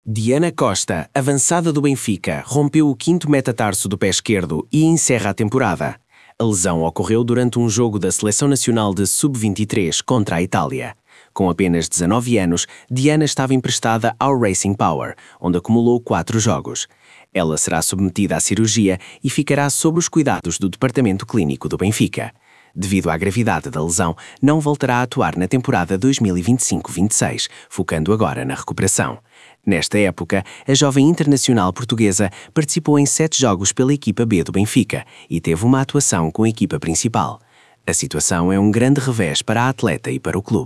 Diana Costa, avançada do Benfica, rompeu o quinto metatarso do pé esquerdo e encerra a temporada. A lesão ocorreu durante um jogo da Seleção Nacional de Sub-23 contra a Itália. Com apenas 19 anos, Diana estava emprestada ao Racing Power, onde acumulou 4 jogos. Ela será submetida à cirurgia e ficará sob os cuidados do Departamento Clínico do Benfica. Devido à gravidade da lesão, não voltará a atuar na temporada 2025-26, focando agora na recuperação. Nesta época, a jovem internacional portuguesa participou em 7 jogos pela equipa B do Benfica e teve uma atuação com a equipa principal. A situação é um grande revés para a atleta e para o clube.